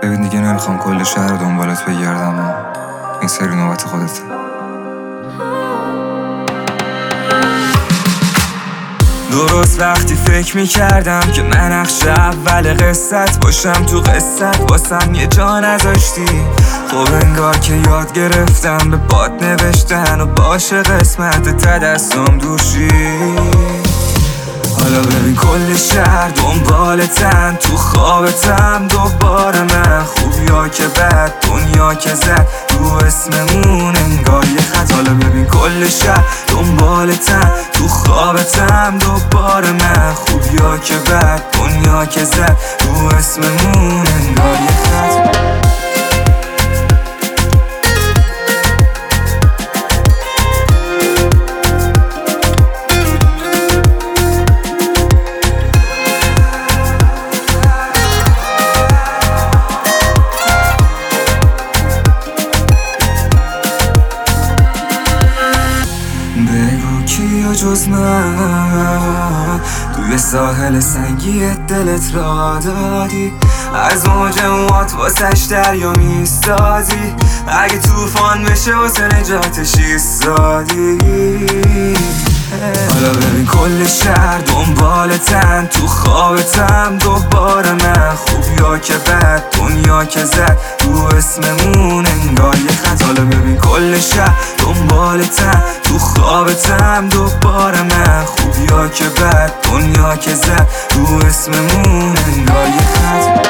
ببین دیگه نمیخوام کل شهر رو دنبالت بگردم و این سری نوبت خودته. درست وقتی فکر میکردم که من نقش اول قصت باشم تو قصت واسم یه جا نذاشتی. خب انگار که یاد گرفتم به باد نوشتن و باشه قسمت تدستم دوشی. حالا ببین کل شهر دنبالتن، تو خوابتم دوباره من، خوب یا که بد، دنیا که زد رو اسممون انگار یه خط. حالا ببین کل شهر دنبالتن، تو خوابتم دوباره من، خوب یا که بد، دنیا که زد رو اسممون انگار یه خط. بگو کیا جز من توی ساحل سنگی دلت را دادی، از موج موات واسش دریا میستادی، اگه توفان بشه واسه نجاتش ایستادی. حالا ببین کل شهر دنبالتن، تو خوابتم دوباره من، خوب یا که بد، دنیا که زد رو اسممون انگار یه خط. حالا ببین کل شهر دنبالتن، تو خوابتم دوباره من، خوب یا که بد، دنیا که زد رو اسممون انگار یه خط.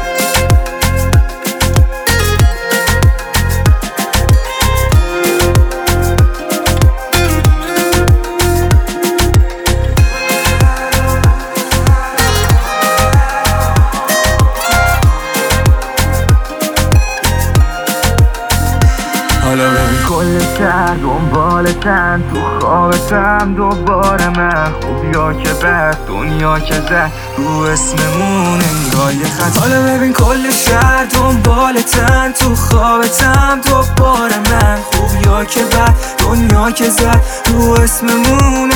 حالا ببین کل شهر دنبالتن، تو خوابتم دوباره من، خوب یا که بد، دنیا که زد رو اسممون انگار یه خط. حالا ببین کل شهر دنبالتن، تو خوابتم دوباره من، خوب یا که بد، دنیا که زد رو اسممون